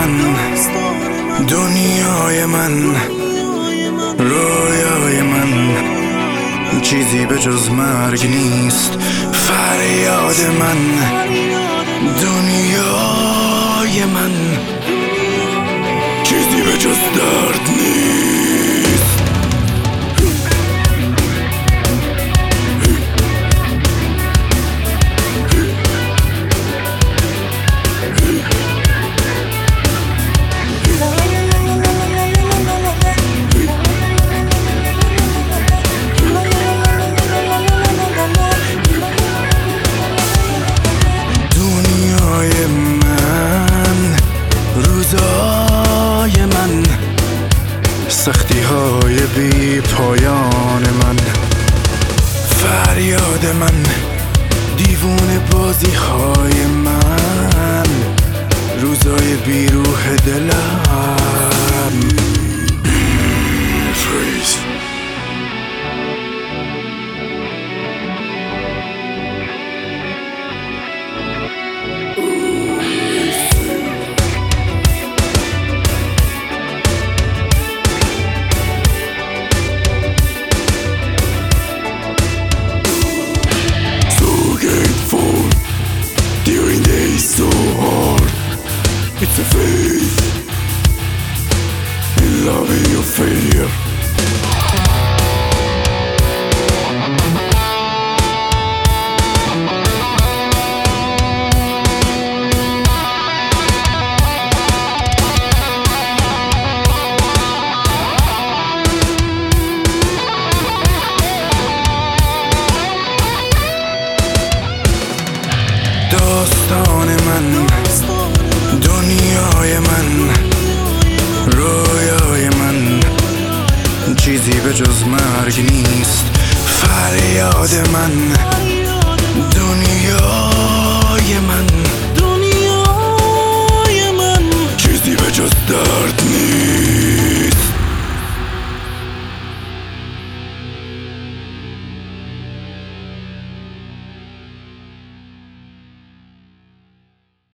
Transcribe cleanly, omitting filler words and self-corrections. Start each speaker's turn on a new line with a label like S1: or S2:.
S1: من، دنیای من، رویای من، چیزی به جز مرگ نیست. فریاد من، دنیای من، چیزی به جز درد نیست. روزای من، سختی های بی پایان من، فریاد من، دیوونه بازی های من، روزای بی روح دلم. Freeze. During days so hard, it's a faith in loving your failure. داستان من، دنیای من، رویای من، چیزی به جز مرگ نیست. فریاد من، دنیای من، چیزی به جز درد نیست.